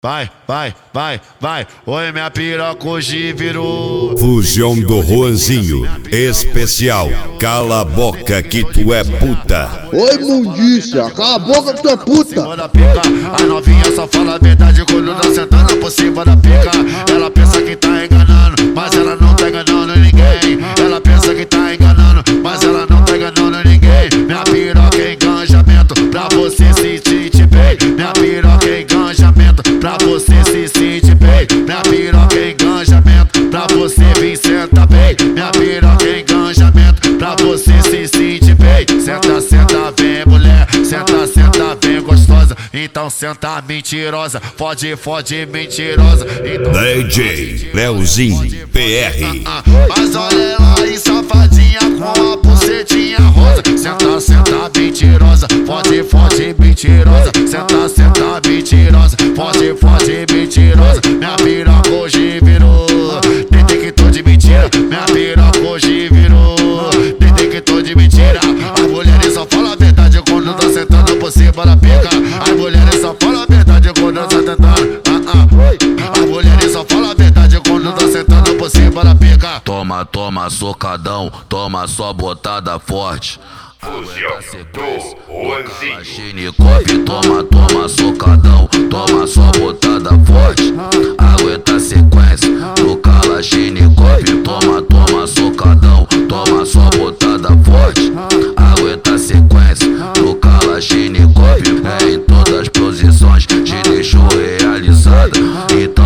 Vai, vai, vai, vai, oi minha piroca hoje virou. Fusão do Juanzinho, especial, cala a boca que tu é puta. Oi mundícia, cala a boca que tu é puta. A novinha só fala a verdade quando tá sentando por cima da pica. Ela pensa que tá enganando, mas ela não tá enganando ninguém. Ela pensa que tá enganando, mas ela não tá enganando ninguém. Minha piroca é enganjamento, pra você se sentir bem. Minha piroca é enganjamento, pra você se sentir bem. Minha piroca é enganjamento, pra você vir sentar bem. Minha piroca é enganjamento, pra você se sentir bem. Senta, senta, vem mulher, senta, senta, vem gostosa. Então senta mentirosa, fode, fode mentirosa. Então, DJ Leozinho PR. Mas olha ela aí safadinha com a bucetinha rosa. Senta, senta mentirosa, fode, fode mentirosa. Senta, senta mentirosa, fode, fode mentirosa. Minha piroca hoje virou detector de mentira. Minha piroca hoje virou detector de mentira. As mulheres só falam a verdade quando tá sentando por cima da pica. As mulheres só falam a verdade quando tá tentando. As mulheres só falam a verdade quando tá sentando por cima da pica. Toma, toma, socadão, toma só botada forte. Fusão do Juanzinho. Xinicope, toma, toma, socadão, toma só botada forte. Aguenta a sequência, no cala Xinicope, toma, toma, socadão, toma só botada forte. Aguenta a sequência, no cala Xinicope, em todas as posições, te deixou realizada. Então